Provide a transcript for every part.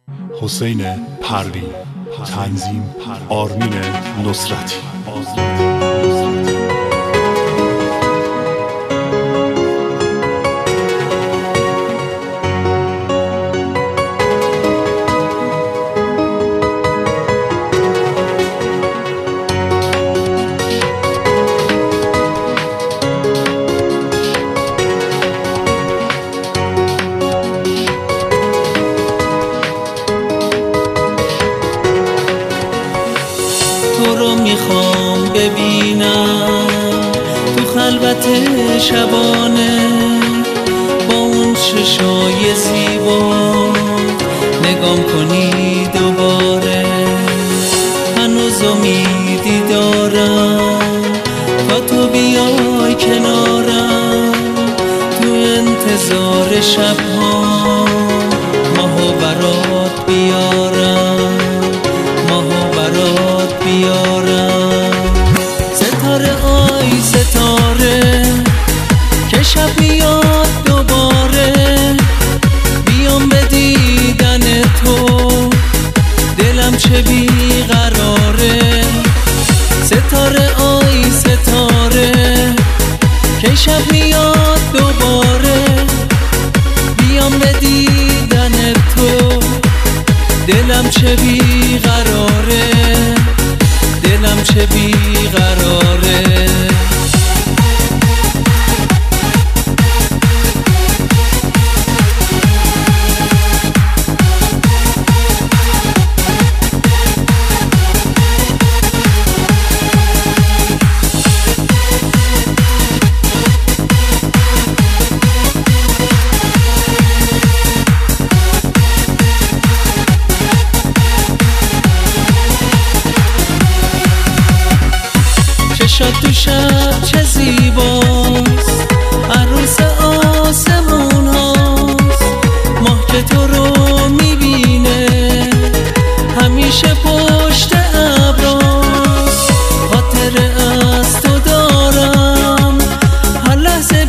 حسین پروین، تنظیم آرمین نصرتی. تو رو میخوام ببینم تو خلوت شبانه، با اون چشای زیبا نگام کنی دوباره. هنوز امیدی دارم تا تو بیای کنارم، تو انتظار شبها ماهو برات بیارم، ماهو برات بیارم. ستاره آی ستاره که شب بیاد دوباره، بیام به دیدن تو دلم چه بیقراره. ستاره آی ستاره که شب بیاد دوباره، بیام به دیدن تو دلم چه بیقراره، دلم چه بیقراره. چشات تو شب چه زیباست، عروس آسمون هاست. ماه که تو رو میبینه همیشه پشت ابراست. خاطره از تو دارم هر لحظه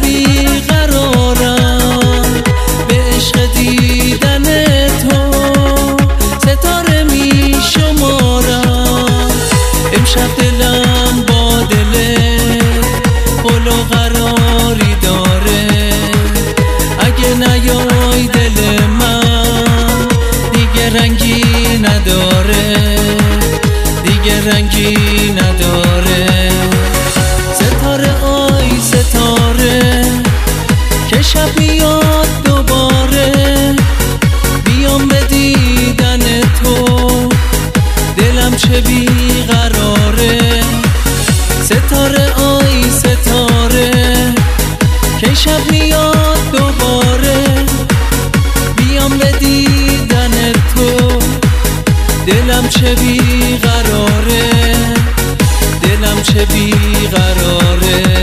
بیقرارم، به عشق دیدن تو ستاره میشمارم. امشب دلم با قول و قراری داره، اگه نیای دل من دیگه رنگی نداره، دیگه رنگی نداره. ستاره آی ستاره که شب بیاد دوباره، بیام به دیدن تو دلم چه بیقراره. ستاره آی ستاره که شب میاد دوباره، بیام به دیدن تو دلم چه بیقراره، دلم چه بیقراره.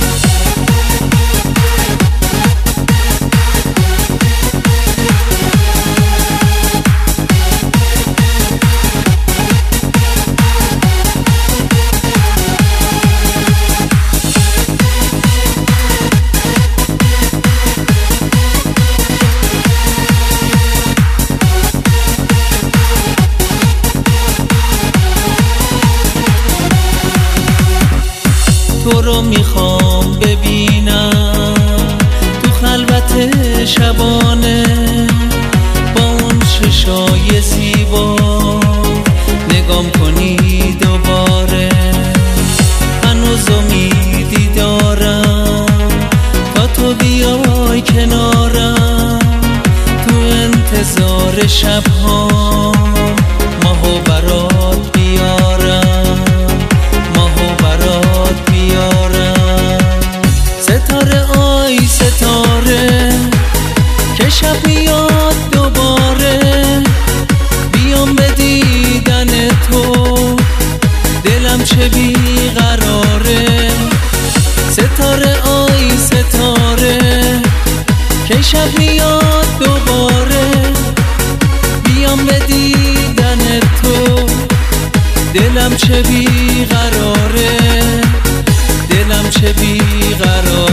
تو رو میخوام ببینم تو خلوت شبانه، با اون چشای زیبا نگام کنی دوباره. هنوز امیدی دارم تا تو بیای کنارم، تو انتظار شبها ماهو برات بیارم، ماهو برات بیارم. ستاره آی ستاره که شب بیاد دوباره، بیام به دیدن تو دلم چه بیقراره. ستاره آی ستاره که شب بیاد دوباره، بیام به دیدن تو دلم چه بیقراره، دلم چه بیقراره.